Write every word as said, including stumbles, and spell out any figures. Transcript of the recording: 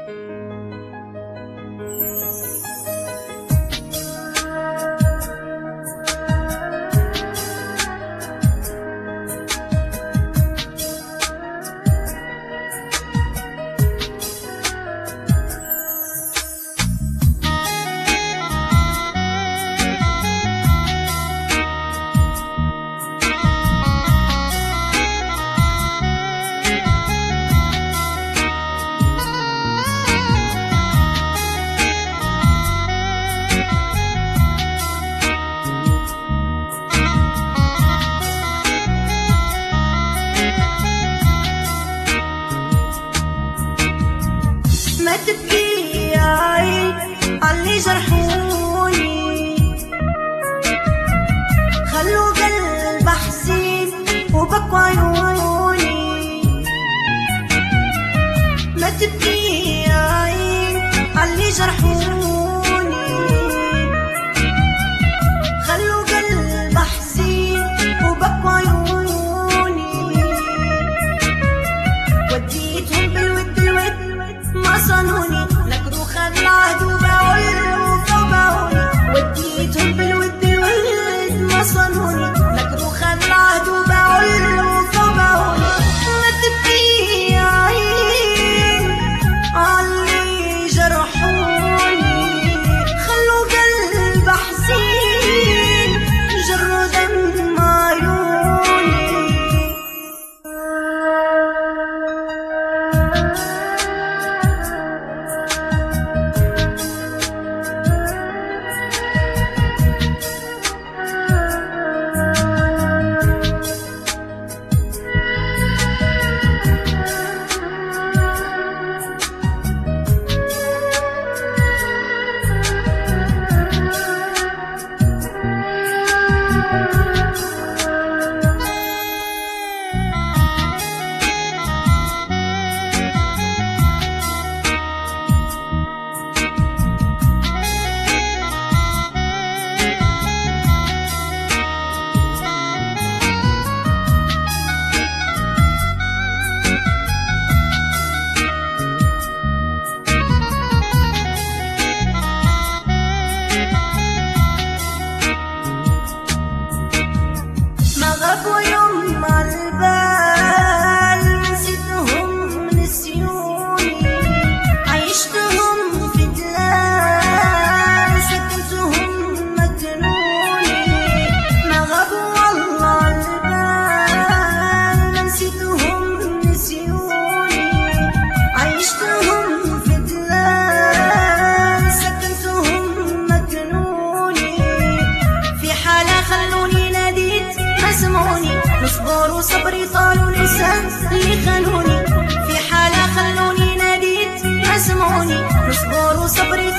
ما تبكي يا عين عاللي جرحوني، خلوا قلب حزين وبكوا عيوني. ما تبكي يا عين عاللي جرحوني، خلوا قلب حزين وبكوا عيوني. وديتهم بالود الود ما صانوني، نكروا خد العهد وباعوا وباعوني. وديتهم بالود الود ما صانوني، نكروا خد العهد وباعوا وباعوني. ما تبكي يا عين عاللي جرحوني، خلوا قلب حزين جروا دم عيوني. نصبر وصبري طال ولسان اللي خانوني، في حالة خلوني ناديت ما سمعوني. نصبر وصبري